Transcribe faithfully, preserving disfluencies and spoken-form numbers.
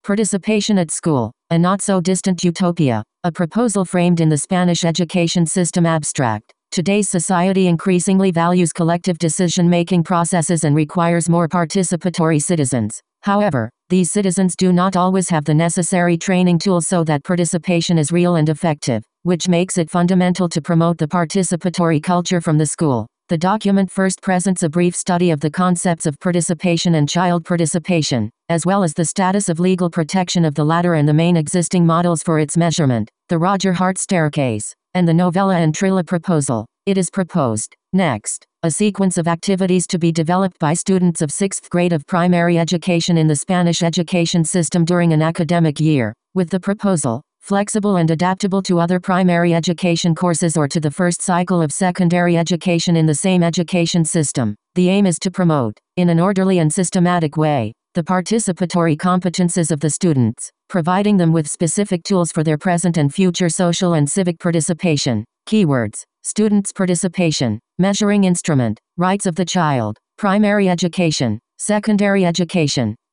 Participation at School, a not-so-distant utopia, a proposal framed in the Spanish education system abstract. Today's society increasingly values collective decision-making processes and requires more participatory citizens. However, these citizens do not always have the necessary training tools so that participation is real and effective, which makes it fundamental to promote the participatory culture from the school. The document first presents a brief study of the concepts of participation and child participation, as well as the status of legal protection of the latter and the main existing models for its measurement, the Roger Hart staircase, and the Novella and Trilla proposal. It is proposed, next, a sequence of activities to be developed by students of sixth grade of primary education in the Spanish education system during an academic year, with the proposal, flexible and adaptable to other primary education courses or to the first cycle of secondary education in the same education system. The aim is to promote, in an orderly and systematic way, the participatory competences of the students, providing them with specific tools for their present and future social and civic participation. Keywords: students' participation, measuring instrument, rights of the child, primary education, secondary education,